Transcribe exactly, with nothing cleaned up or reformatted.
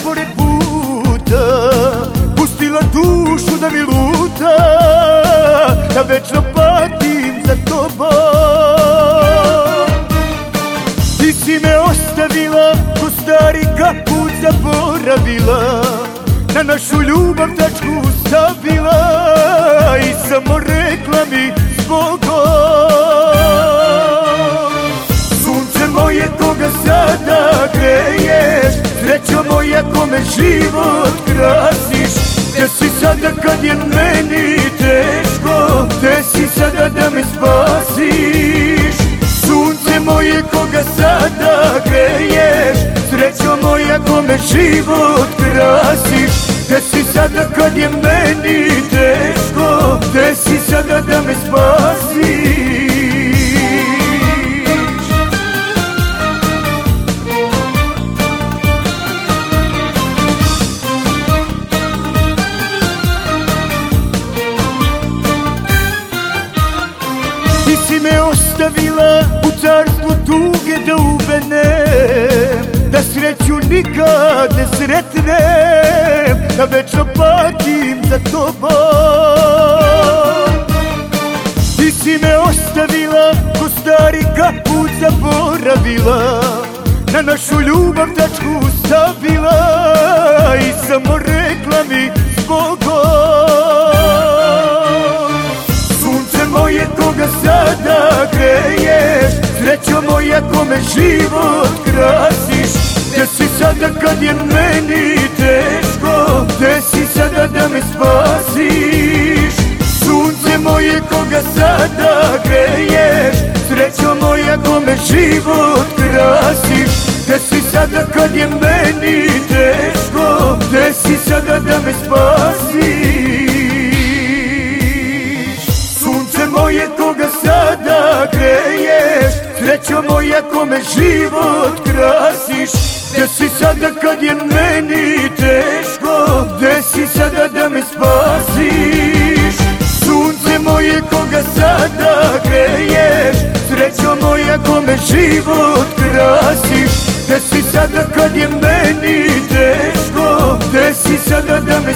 pored puta, pustila dušu da mi luta, da večno patim za tobom. Ti si me ostavila, ko stari kaput zaboravila, na našu ljubav tačku stavila i samo rekla mi zbogom. Sunce moje koga sada greješ, srećo moja kome život krasiš, gde si sada kad je meni teško, gde si sada da me spasiš? Sunce moje koga sada greješ, srećo moja kome život krasiš, gde si sada kad je meni teško, gde si sada da me spasiš? Ti si me ostavila u carstvu tuge da uvenem, da sreću nikad ne sretnem, da večno patim za tobom. Ti si me ostavila, ko stari kaput zaboravila, na našu ljubav tačku stavila i samo rekla mi zbogom. Sunce moje koga sada greješ, srećo moja kome život krasiš, gde si sada kad je meni teško, gde si sada da me spasiš? Sunce moje koga sada greješ, srećo moja kome život krasiš, gde si sada kad je meni teško, gde si sada da me spasiš? Sunce moje koga sada greješ, srećo moja kome život krasiš, gde si sada kad je meni teško, gde si sada da me spasiš? Sunce moje koga sada greješ, srećo moja kome život krasiš, gde si sada kad je meni teško, gde si sada da me